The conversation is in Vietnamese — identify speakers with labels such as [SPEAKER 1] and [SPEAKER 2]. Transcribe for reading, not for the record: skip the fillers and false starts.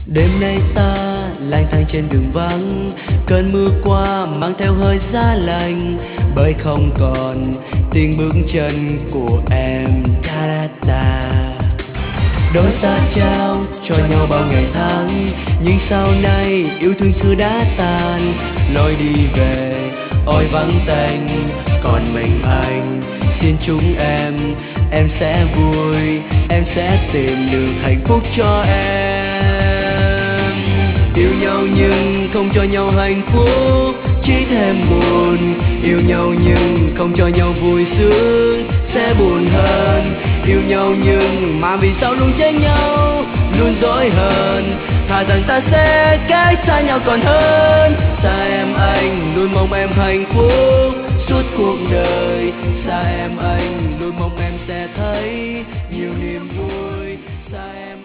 [SPEAKER 1] Đêm nay ta lang thang trên đường vắng, cơn mưa qua mang theo hơi giá lạnh, bởi không còn tiếng bước chân của em. Ta da ta. Đôi ta trao cho nhau bao ngày tháng, nhưng sau này yêu thương xưa đã tàn. Lối đi về ôi vắng tanh, còn mình anh. Xin chúc em sẽ vui, em sẽ tìm được hạnh phúc cho em. Yêu nhau nhưng không cho nhau hạnh phúc, chỉ thêm buồn. Yêu nhau nhưng không cho nhau vui sướng, sẽ buồn hơn. Yêu nhau nhưng mà vì sao luôn trách nhau, luôn dối hờn. Thà rằng ta sẽ cách xa nhau còn hơn. Xa em anh luôn mong em hạnh phúc suốt cuộc đời. Xa em anh luôn mong em sẽ thấy nhiều niềm vui. Xa em